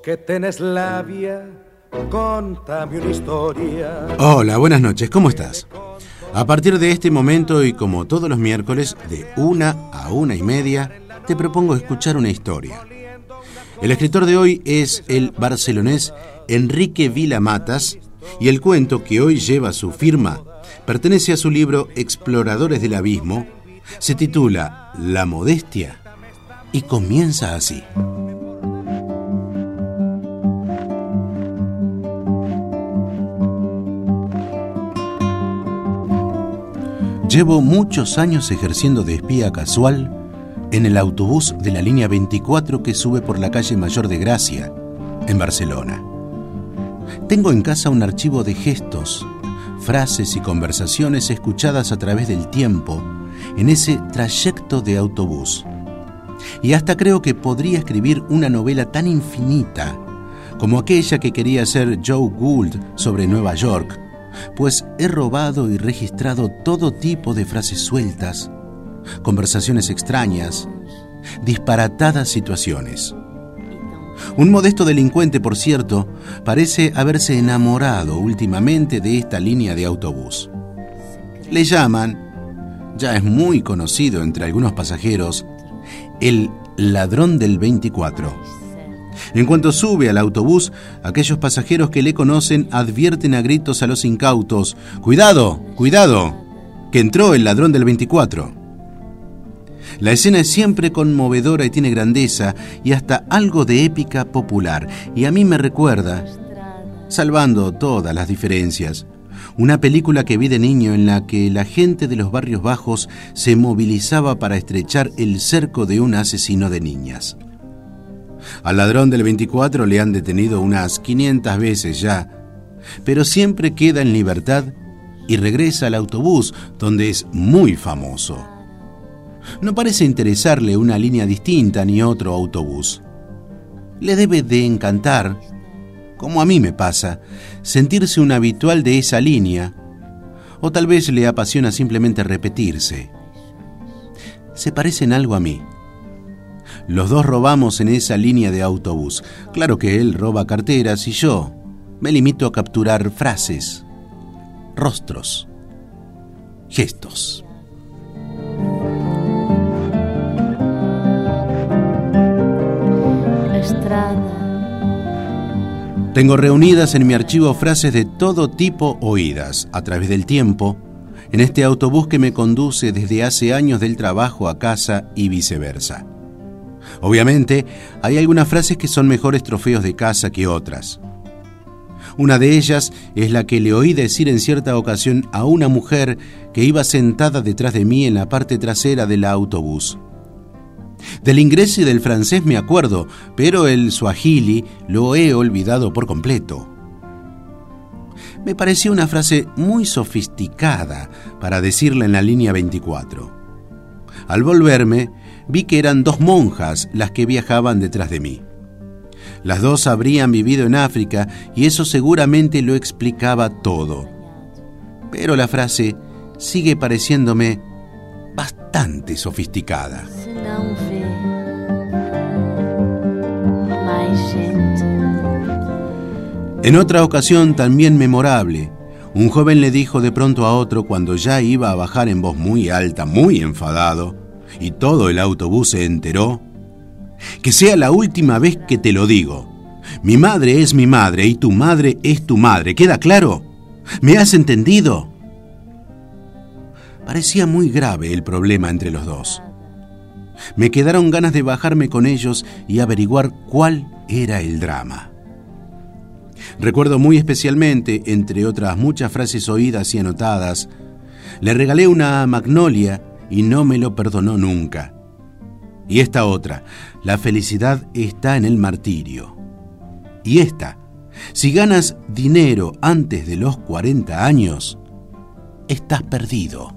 que tenés labia, contame una historia. Hola, buenas noches, ¿cómo estás? A partir de este momento y como todos los miércoles, de 1 a 1:30, te propongo escuchar una historia. El escritor de hoy es el barcelonés Enrique Vila-Matas y el cuento que hoy lleva su firma pertenece a su libro Exploradores del Abismo, se titula La Modestia y comienza así. Llevo muchos años ejerciendo de espía casual en el autobús de la línea 24 que sube por la calle Mayor de Gracia, en Barcelona. Tengo en casa un archivo de gestos, frases y conversaciones escuchadas a través del tiempo en ese trayecto de autobús. Y hasta creo que podría escribir una novela tan infinita como aquella que quería hacer Joe Gould sobre Nueva York, pues he robado y registrado todo tipo de frases sueltas, conversaciones extrañas, disparatadas situaciones. Un modesto delincuente, por cierto, parece haberse enamorado últimamente de esta línea de autobús. Le llaman, ya es muy conocido entre algunos pasajeros, el ladrón del 24. En cuanto sube al autobús, aquellos pasajeros que le conocen advierten a gritos a los incautos: ¡Cuidado, cuidado, que entró el ladrón del 24! La escena es siempre conmovedora y tiene grandeza y hasta algo de épica popular. Y a mí me recuerda, salvando todas las diferencias, una película que vi de niño en la que la gente de los barrios bajos se movilizaba para estrechar el cerco de un asesino de niñas. Al ladrón del 24 le han detenido unas 500 veces ya, pero siempre queda en libertad y regresa al autobús, donde es muy famoso. No parece interesarle una línea distinta ni otro autobús. Le debe de encantar, como a mí me pasa, sentirse un habitual de esa línea, o tal vez le apasiona simplemente repetirse. Se parecen algo a mí. Los dos robamos en esa línea de autobús. Claro que él roba carteras y yo me limito a capturar frases, rostros, gestos. Tengo reunidas en mi archivo frases de todo tipo oídas a través del tiempo en este autobús que me conduce desde hace años del trabajo a casa y viceversa. Obviamente, hay algunas frases que son mejores trofeos de casa que otras. Una de ellas es la que le oí decir en cierta ocasión a una mujer que iba sentada detrás de mí en la parte trasera del autobús. Del inglés y del francés me acuerdo, pero el suajili lo he olvidado por completo. Me pareció una frase muy sofisticada para decirla en la línea 24. Al volverme, vi que eran 2 monjas las que viajaban detrás de mí. Las 2 habrían vivido en África y eso seguramente lo explicaba todo. Pero la frase sigue pareciéndome bastante sofisticada. En otra ocasión también memorable, un joven le dijo de pronto a otro cuando ya iba a bajar en voz muy alta, muy enfadado, y todo el autobús se enteró: que sea la última vez que te lo digo. Mi madre es mi madre y tu madre es tu madre. ¿Queda claro? ¿Me has entendido? Parecía muy grave el problema entre los dos. Me quedaron ganas de bajarme con ellos y averiguar cuál era el drama. Recuerdo muy especialmente, entre otras muchas frases oídas y anotadas, le regalé una magnolia y no me lo perdonó nunca. Y esta otra: la felicidad está en el martirio. Y esta: si ganas dinero antes de los 40 años, estás perdido.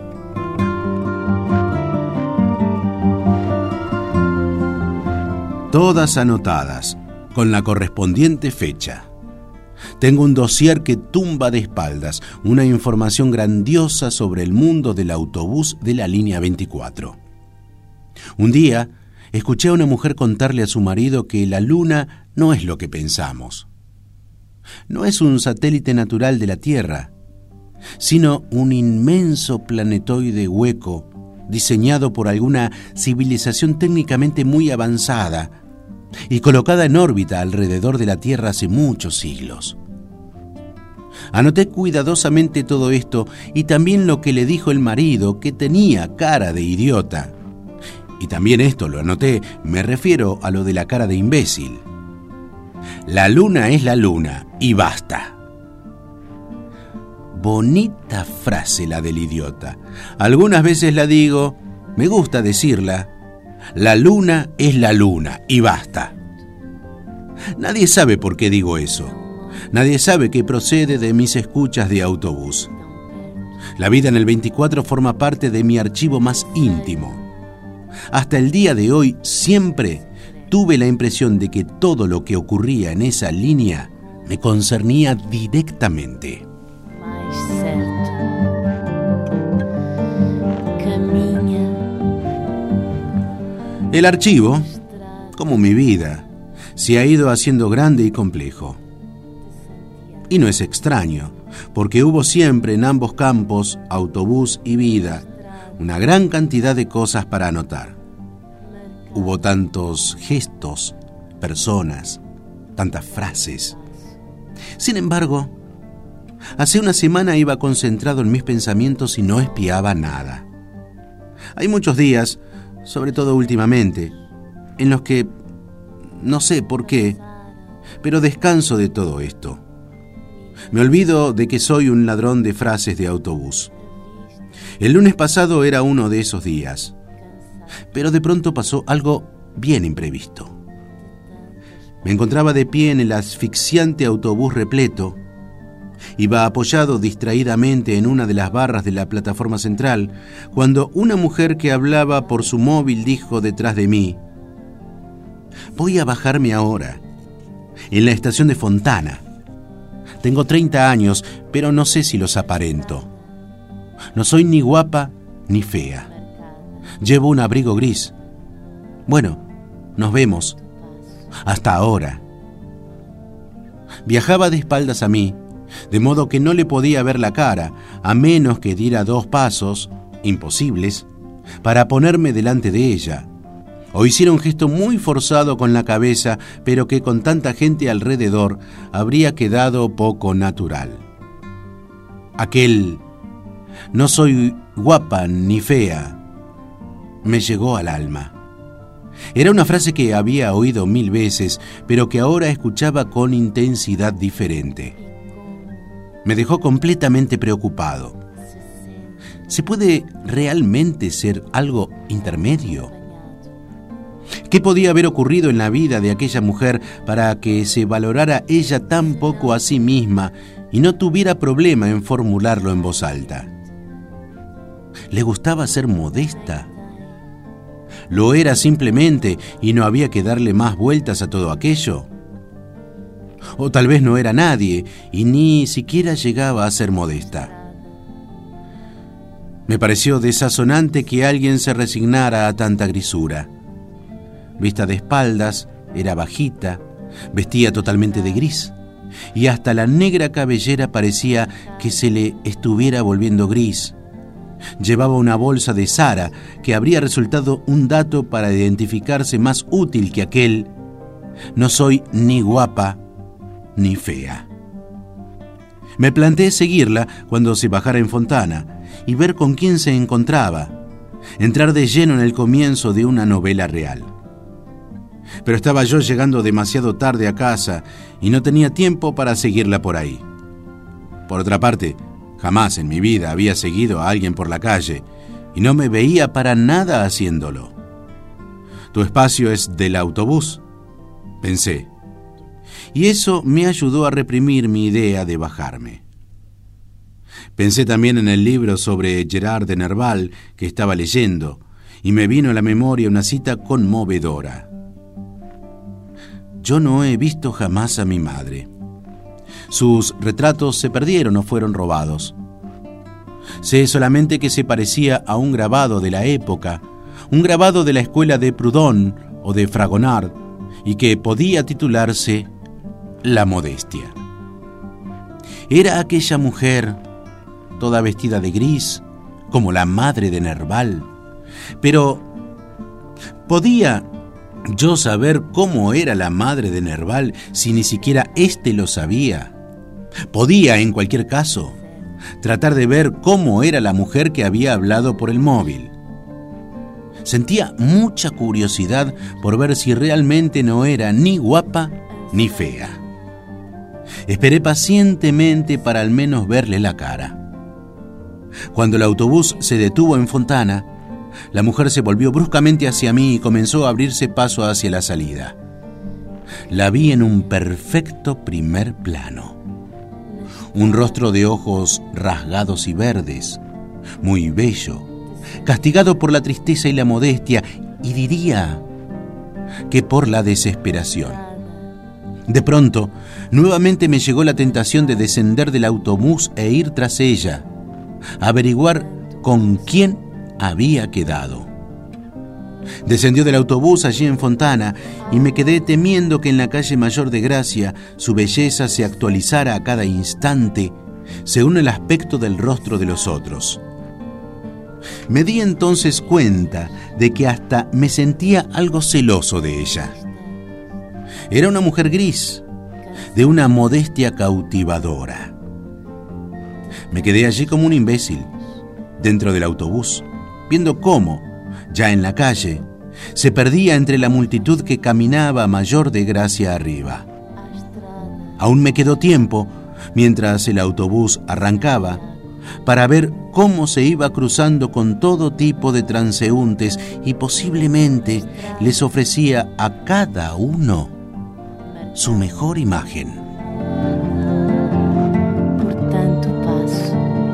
Todas anotadas, con la correspondiente fecha. Tengo un dossier que tumba de espaldas, una información grandiosa sobre el mundo del autobús de la línea 24. Un día, escuché a una mujer contarle a su marido que la luna no es lo que pensamos. No es un satélite natural de la Tierra, sino un inmenso planetoide hueco diseñado por alguna civilización técnicamente muy avanzada y colocada en órbita alrededor de la Tierra hace muchos siglos. Anoté cuidadosamente todo esto y también lo que le dijo el marido, que tenía cara de idiota. Y también esto lo anoté, me refiero a lo de la cara de imbécil. La luna es la luna y basta. Bonita frase la del idiota. Algunas veces la digo, me gusta decirla. La luna es la luna y basta. Nadie sabe por qué digo eso. Nadie sabe que procede de mis escuchas de autobús. La vida en el 24 forma parte de mi archivo más íntimo. Hasta el día de hoy siempre tuve la impresión de que todo lo que ocurría en esa línea me concernía directamente. El archivo, como mi vida, se ha ido haciendo grande y complejo. Y no es extraño, porque hubo siempre en ambos campos, autobús y vida, una gran cantidad de cosas para anotar. Hubo tantos gestos, personas, tantas frases. Sin embargo, hace una semana iba concentrado en mis pensamientos y no espiaba nada. Hay muchos días, sobre todo últimamente, en los que, no sé por qué, pero descanso de todo esto. Me olvido de que soy un ladrón de frases de autobús. El lunes pasado era uno de esos días, pero de pronto pasó algo bien imprevisto. Me encontraba de pie en el asfixiante autobús repleto. Iba apoyado distraídamente en una de las barras de la plataforma central, cuando una mujer que hablaba por su móvil dijo detrás de mí: «Voy a bajarme ahora, en la estación de Fontana. Tengo 30 años, pero no sé si los aparento. No soy ni guapa ni fea. Llevo un abrigo gris. Bueno, nos vemos. Hasta ahora». Viajaba de espaldas a mí, de modo que no le podía ver la cara, a menos que diera 2 pasos, imposibles, para ponerme delante de ella, o hiciera un gesto muy forzado con la cabeza, pero que con tanta gente alrededor habría quedado poco natural. Aquel «no soy guapa ni fea» me llegó al alma. Era una frase que había oído 1000 veces, pero que ahora escuchaba con intensidad diferente. Me dejó completamente preocupado. ¿Se puede realmente ser algo intermedio? ¿Qué podía haber ocurrido en la vida de aquella mujer para que se valorara ella tan poco a sí misma y no tuviera problema en formularlo en voz alta? ¿Le gustaba ser modesta? ¿Lo era simplemente y no había que darle más vueltas a todo aquello? O tal vez no era nadie y ni siquiera llegaba a ser modesta. Me pareció desazonante que alguien se resignara a tanta grisura. Vista de espaldas, era bajita, vestía totalmente de gris, y hasta la negra cabellera parecía que se le estuviera volviendo gris. Llevaba una bolsa de Zara que habría resultado un dato para identificarse más útil que aquel: «No soy ni guapa ni fea». Me planteé seguirla cuando se bajara en Fontana y ver con quién se encontraba, entrar de lleno en el comienzo de una novela real. Pero estaba yo llegando demasiado tarde a casa y no tenía tiempo para seguirla por ahí. Por otra parte, jamás en mi vida había seguido a alguien por la calle y no me veía para nada haciéndolo. «Tu espacio es del autobús», pensé, y eso me ayudó a reprimir mi idea de bajarme. Pensé también en el libro sobre Gerard de Nerval que estaba leyendo y me vino a la memoria una cita conmovedora. Yo no he visto jamás a mi madre. Sus retratos se perdieron o fueron robados. Sé solamente que se parecía a un grabado de la época, un grabado de la escuela de Proudhon o de Fragonard, y que podía titularse La Modestia. Era aquella mujer, toda vestida de gris, como la madre de Nerval, pero ¿podía yo saber cómo era la madre de Nerval si ni siquiera éste lo sabía? Podía, en cualquier caso, tratar de ver cómo era la mujer que había hablado por el móvil. Sentía mucha curiosidad por ver si realmente no era ni guapa ni fea. Esperé pacientemente para al menos verle la cara. Cuando el autobús se detuvo en Fontana, la mujer se volvió bruscamente hacia mí y comenzó a abrirse paso hacia la salida. La vi en un perfecto primer plano. Un rostro de ojos rasgados y verdes, muy bello, castigado por la tristeza y la modestia, y diría que por la desesperación. De pronto, nuevamente me llegó la tentación de descender del autobús e ir tras ella, averiguar con quién había quedado. Descendió del autobús allí en Fontana y me quedé temiendo que en la calle Mayor de Gracia su belleza se actualizara a cada instante según el aspecto del rostro de los otros. Me di entonces cuenta de que hasta me sentía algo celoso de ella. Era una mujer gris, de una modestia cautivadora. Me quedé allí como un imbécil, dentro del autobús, viendo cómo, ya en la calle, se perdía entre la multitud que caminaba Mayor de Gracia arriba. Aún me quedó tiempo, mientras el autobús arrancaba, para ver cómo se iba cruzando con todo tipo de transeúntes y posiblemente les ofrecía a cada uno su mejor imagen. Por tanto paso.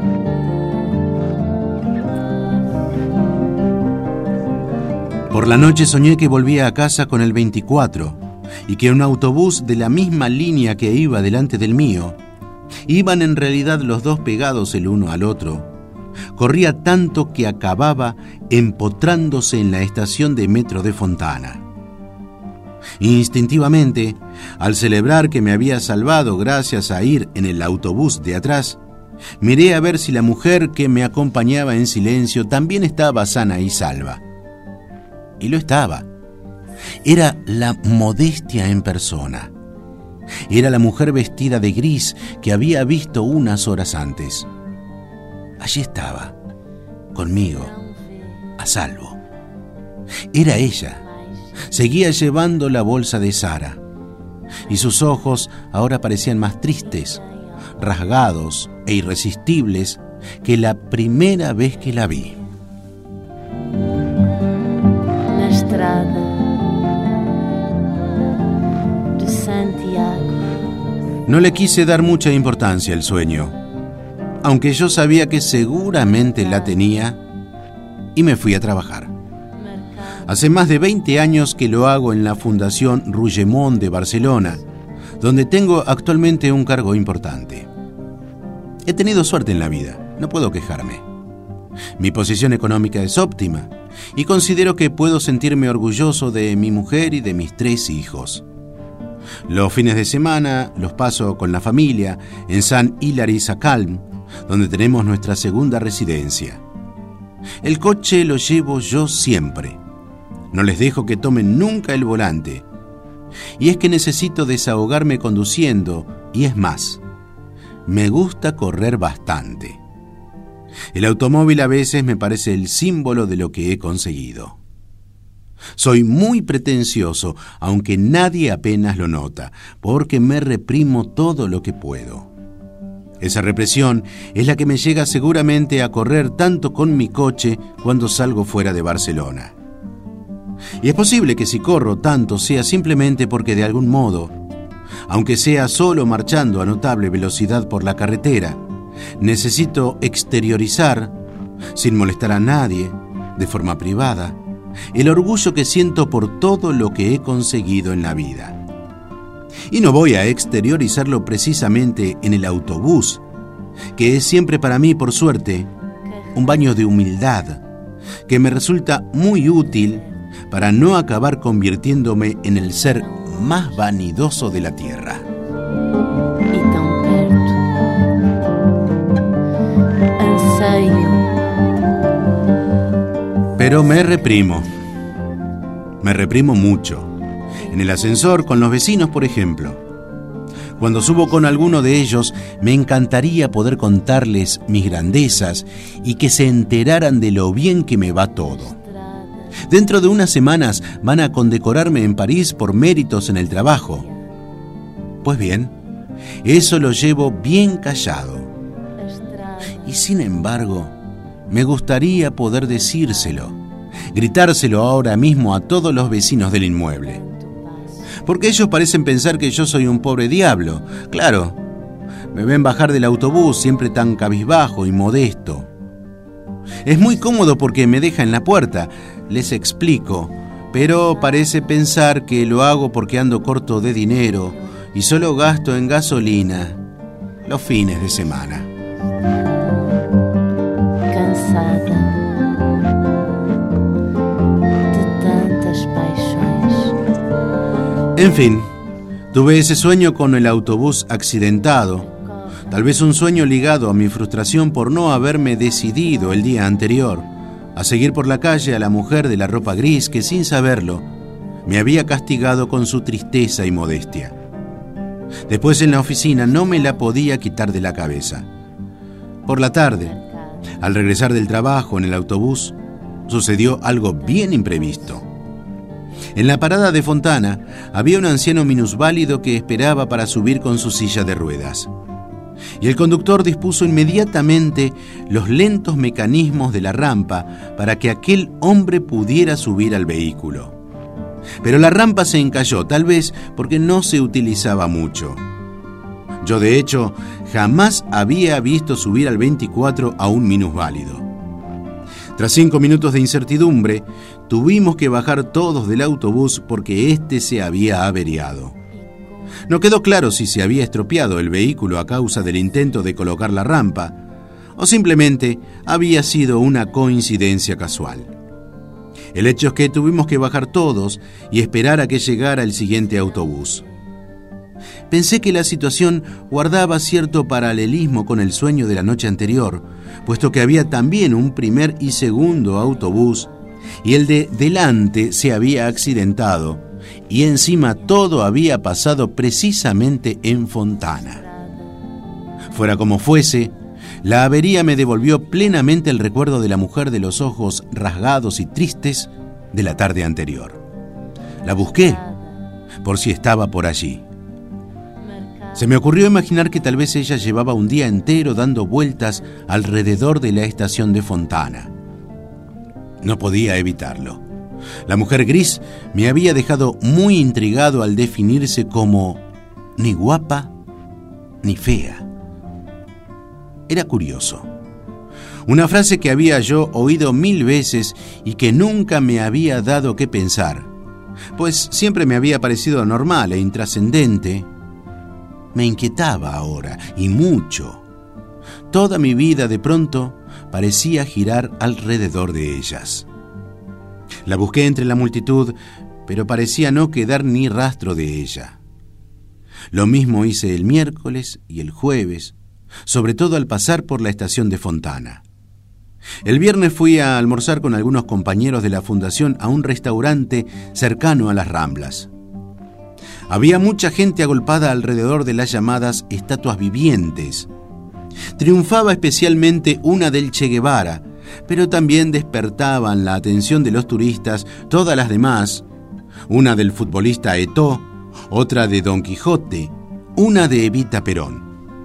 Por la noche soñé que volvía a casa con el 24 y que un autobús de la misma línea que iba delante del mío, iban en realidad los dos pegados el uno al otro, corría tanto que acababa empotrándose en la estación de metro de Fontana. Instintivamente, al celebrar que me había salvado gracias a ir en el autobús de atrás, miré a ver si la mujer que me acompañaba en silencio también estaba sana y salva. Y lo estaba. Era la modestia en persona. Era la mujer vestida de gris que había visto unas horas antes. Allí estaba, conmigo, a salvo. Era ella. Seguía llevando la bolsa de Sara, y sus ojos ahora parecían más tristes, rasgados e irresistibles que la primera vez que la vi. Na estrada de Santiago. No le quise dar mucha importancia al sueño, aunque yo sabía que seguramente la tenía, y me fui a trabajar. Hace más de 20 años que lo hago en la Fundación Rougemont de Barcelona, donde tengo actualmente un cargo importante. He tenido suerte en la vida, no puedo quejarme. Mi posición económica es óptima y considero que puedo sentirme orgulloso de mi mujer y de mis 3 hijos. Los fines de semana los paso con la familia en Saint-Hilaire-Sacalm, donde tenemos nuestra segunda residencia. El coche lo llevo yo siempre. No les dejo que tomen nunca el volante. Y es que necesito desahogarme conduciendo, y es más, me gusta correr bastante. El automóvil a veces me parece el símbolo de lo que he conseguido. Soy muy pretencioso, aunque nadie apenas lo nota, porque me reprimo todo lo que puedo. Esa represión es la que me llega seguramente a correr tanto con mi coche cuando salgo fuera de Barcelona. Y es posible que si corro tanto sea simplemente porque de algún modo, aunque sea solo marchando a notable velocidad por la carretera, necesito exteriorizar, sin molestar a nadie, de forma privada, el orgullo que siento por todo lo que he conseguido en la vida. Y no voy a exteriorizarlo precisamente en el autobús, que es siempre para mí, por suerte, un baño de humildad, que me resulta muy útil para no acabar convirtiéndome en el ser más vanidoso de la tierra. E tão perto. Anseio. Pero me reprimo mucho. En el ascensor con los vecinos, por ejemplo. Cuando subo con alguno de ellos, me encantaría poder contarles mis grandezas y que se enteraran de lo bien que me va todo. Dentro de unas semanas van a condecorarme en París por méritos en el trabajo. Pues bien, eso lo llevo bien callado. Y sin embargo, me gustaría poder decírselo, gritárselo ahora mismo a todos los vecinos del inmueble. Porque ellos parecen pensar que yo soy un pobre diablo. Claro, me ven bajar del autobús siempre tan cabizbajo y modesto. Es muy cómodo porque me deja en la puerta, les explico, pero parece pensar que lo hago porque ando corto de dinero y solo gasto en gasolina los fines de semana. Cansada de tantas paixões. En fin, tuve ese sueño con el autobús accidentado. Tal vez un sueño ligado a mi frustración por no haberme decidido el día anterior a seguir por la calle a la mujer de la ropa gris que, sin saberlo, me había castigado con su tristeza y modestia. Después en la oficina no me la podía quitar de la cabeza. Por la tarde, al regresar del trabajo en el autobús, sucedió algo bien imprevisto. En la parada de Fontana había un anciano minusválido que esperaba para subir con su silla de ruedas. Y el conductor dispuso inmediatamente los lentos mecanismos de la rampa para que aquel hombre pudiera subir al vehículo. Pero la rampa se encalló, tal vez porque no se utilizaba mucho. Yo, de hecho, jamás había visto subir al 24 a un minusválido. Tras 5 minutos de incertidumbre, tuvimos que bajar todos del autobús porque éste se había averiado. No quedó claro si se había estropeado el vehículo a causa del intento de colocar la rampa o simplemente había sido una coincidencia casual. El hecho es que tuvimos que bajar todos y esperar a que llegara el siguiente autobús. Pensé que la situación guardaba cierto paralelismo con el sueño de la noche anterior, puesto que había también un primer y segundo autobús y el de delante se había accidentado. Y encima todo había pasado precisamente en Fontana. Fuera como fuese, la avería me devolvió plenamente el recuerdo de la mujer de los ojos rasgados y tristes de la tarde anterior. La busqué, por si estaba por allí. Se me ocurrió imaginar que tal vez ella llevaba un día entero dando vueltas alrededor de la estación de Fontana. No podía evitarlo. La mujer gris me había dejado muy intrigado al definirse como ni guapa ni fea. Era curioso. Una frase que había yo oído 1000 veces y que nunca me había dado qué pensar, pues siempre me había parecido normal e intrascendente. Me inquietaba ahora, y mucho. Toda mi vida de pronto parecía girar alrededor de ellas. La busqué entre la multitud, pero parecía no quedar ni rastro de ella. Lo mismo hice el miércoles y el jueves, sobre todo al pasar por la estación de Fontana. El viernes fui a almorzar con algunos compañeros de la fundación a un restaurante cercano a las Ramblas. Había mucha gente agolpada alrededor de las llamadas estatuas vivientes. Triunfaba especialmente una del Che Guevara, pero también despertaban la atención de los turistas todas las demás, una del futbolista Eto'o, otra de Don Quijote, una de Evita Perón.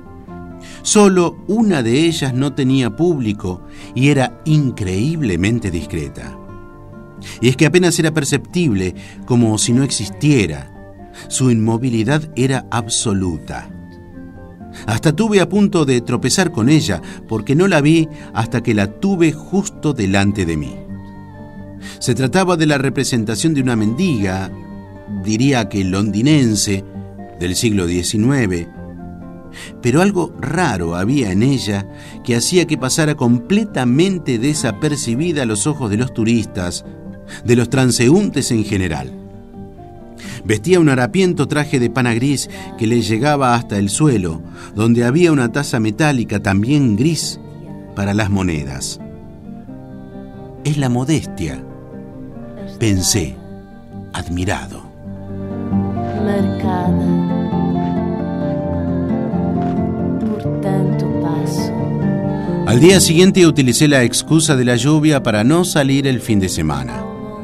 Solo una de ellas no tenía público y era increíblemente discreta. Y es que apenas era perceptible, como si no existiera. Su inmovilidad era absoluta. Hasta tuve a punto de tropezar con ella, porque no la vi hasta que la tuve justo delante de mí. Se trataba de la representación de una mendiga, diría que londinense, del siglo XIX, pero algo raro había en ella que hacía que pasara completamente desapercibida a los ojos de los turistas, de los transeúntes en general. Vestía un harapiento traje de pana gris que le llegaba hasta el suelo, donde había una taza metálica también gris para las monedas. Es la modestia, pensé, admirado. Marcada por tanto paso. Al día siguiente utilicé la excusa de la lluvia para no salir el fin de semana.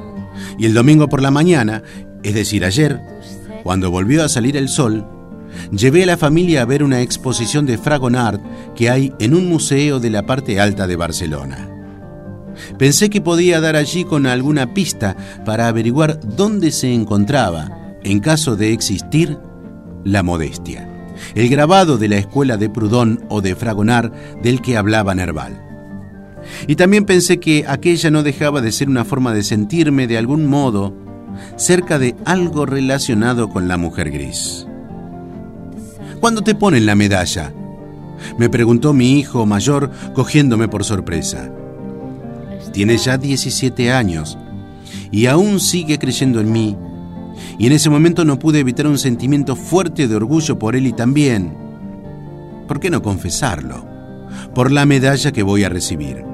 Y el domingo por la mañana, es decir, ayer, cuando volvió a salir el sol, llevé a la familia a ver una exposición de Fragonard que hay en un museo de la parte alta de Barcelona. Pensé que podía dar allí con alguna pista para averiguar dónde se encontraba, en caso de existir, la modestia, el grabado de la escuela de Proudhon o de Fragonard del que hablaba Nerval. Y también pensé que aquella no dejaba de ser una forma de sentirme de algún modo cerca de algo relacionado con la mujer gris. ¿Cuándo te ponen la medalla?, me preguntó mi hijo mayor cogiéndome por sorpresa. Tiene ya 17 años y aún sigue creyendo en mí, y en ese momento no pude evitar un sentimiento fuerte de orgullo por él y también, ¿por qué no confesarlo?, por la medalla que voy a recibir.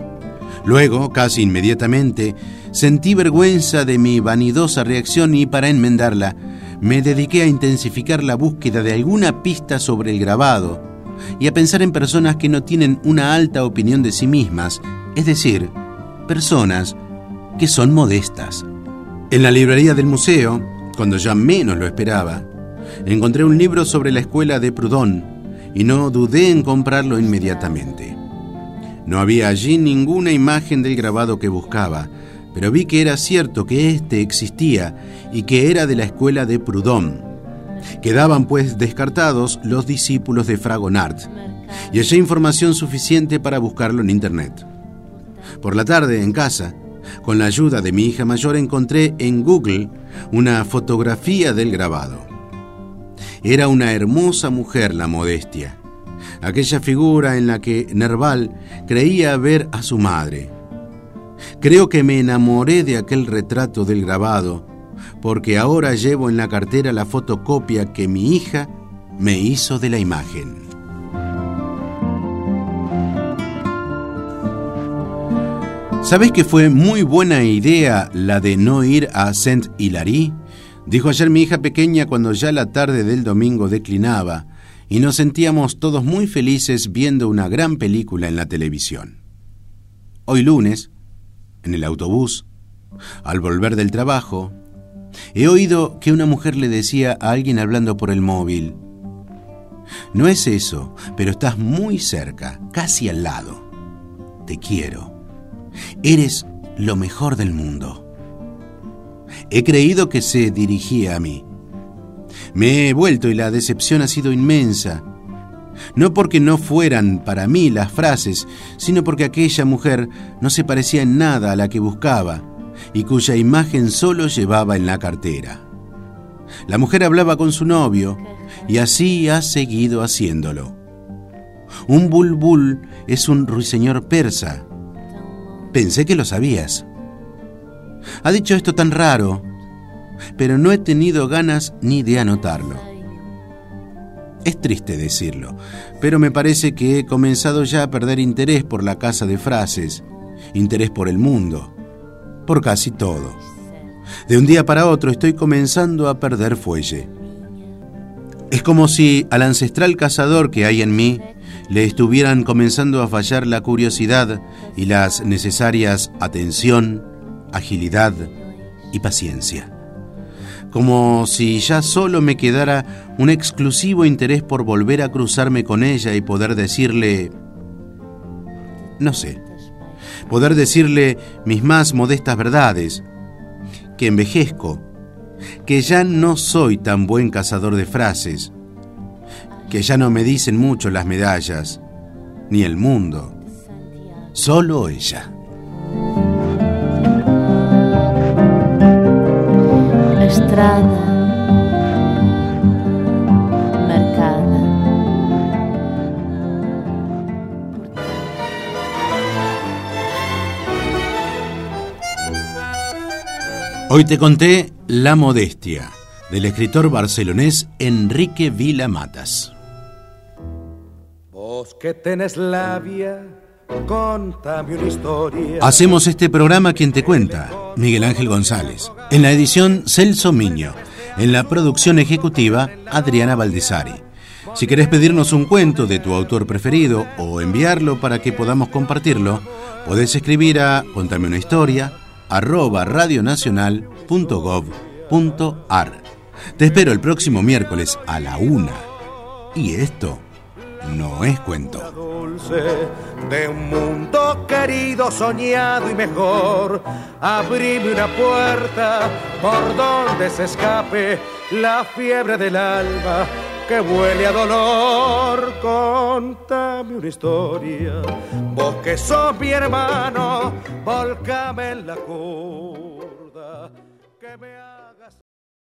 Luego, casi inmediatamente, sentí vergüenza de mi vanidosa reacción y para enmendarla, me dediqué a intensificar la búsqueda de alguna pista sobre el grabado y a pensar en personas que no tienen una alta opinión de sí mismas, es decir, personas que son modestas. En la librería del museo, cuando ya menos lo esperaba, encontré un libro sobre la escuela de Proudhon y no dudé en comprarlo inmediatamente. No había allí ninguna imagen del grabado que buscaba, pero vi que era cierto que éste existía y que era de la escuela de Proudhon. Quedaban pues descartados los discípulos de Fragonard y hallé información suficiente para buscarlo en internet. Por la tarde, en casa, con la ayuda de mi hija mayor, encontré en Google una fotografía del grabado. Era una hermosa mujer la modestia, aquella figura en la que Nerval creía ver a su madre. Creo que me enamoré de aquel retrato del grabado, porque ahora llevo en la cartera la fotocopia que mi hija me hizo de la imagen. ¿Sabés que fue muy buena idea la de no ir a Saint-Hilaire?, dijo ayer mi hija pequeña cuando ya la tarde del domingo declinaba y nos sentíamos todos muy felices viendo una gran película en la televisión. Hoy lunes, en el autobús, al volver del trabajo, he oído que una mujer le decía a alguien hablando por el móvil: «No es eso, pero estás muy cerca, casi al lado. Te quiero. Eres lo mejor del mundo». He creído que se dirigía a mí. Me he vuelto y la decepción ha sido inmensa. No porque no fueran para mí las frases, sino porque aquella mujer no se parecía en nada a la que buscaba y cuya imagen solo llevaba en la cartera. La mujer hablaba con su novio y así ha seguido haciéndolo. Un bulbul es un ruiseñor persa. Pensé que lo sabías. Ha dicho esto tan raro, pero no he tenido ganas ni de anotarlo. Es triste decirlo, pero me parece que he comenzado ya a perder interés por la casa de frases, interés por el mundo, por casi todo. De un día para otro estoy comenzando a perder fuelle. Es como si al ancestral cazador que hay en mí le estuvieran comenzando a fallar la curiosidad y las necesarias atención, agilidad y paciencia. Como si ya solo me quedara un exclusivo interés por volver a cruzarme con ella y poder decirle, no sé, poder decirle mis más modestas verdades, que envejezco, que ya no soy tan buen cazador de frases, que ya no me dicen mucho las medallas, ni el mundo, solo ella. Estrada marcada. Hoy te conté La modestia, del escritor barcelonés Enrique Vila Matas. Vos que tenés labia, contame una historia. Hacemos este programa Quien te cuenta, Miguel Ángel González. En la edición, Celso Miño. En la producción ejecutiva, Adriana Baldessari. Si querés pedirnos un cuento de tu autor preferido o enviarlo para que podamos compartirlo, podés escribir a contameunistoria@radionacional.gov.ar. Te espero el próximo miércoles a la 1. Y esto no es cuento. Dulce de un mundo querido, soñado y mejor. Abrime una puerta por donde se escape la fiebre del alma que huele a dolor. Contame una historia, vos que sos mi hermano, volcame en la curda, que me hagas